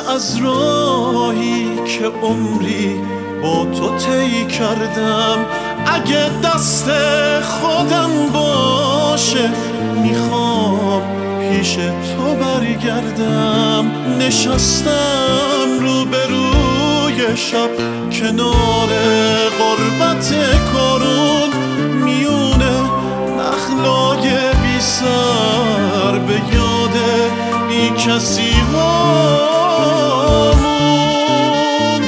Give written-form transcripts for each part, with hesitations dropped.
از راهی که عمری با تو طی کردم. اگه دست خودم باشه میخوام پیش تو برگردم. نشستم روبروی شب کنار غربت کارون، میونه نخلای بی سر به یاد بی کسی هامون.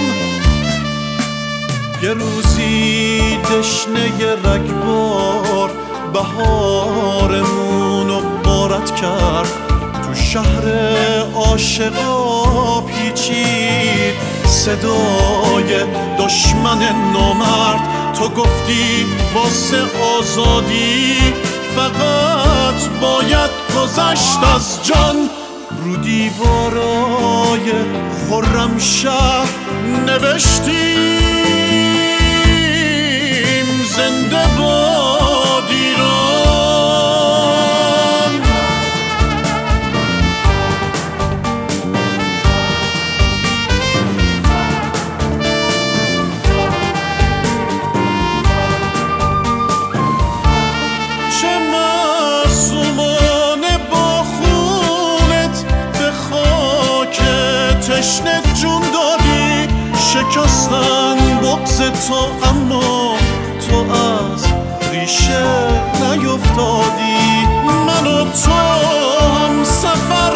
یه روزی دشنه رگبار بهارمون رو غارت کرد، تو شهر عاشقا پیچید صدای دشمن نامرد. تو گفتی واسه آزادی فقط باید گذشت از جان. رو دیوارای خرمشهر نوشتیم زنده باد ایران. چه معصومانه با خونت به خاک تشنه جون دادی. شکستن بغض تو اما تو از ریشه نیفتادی. من و تو هم سفر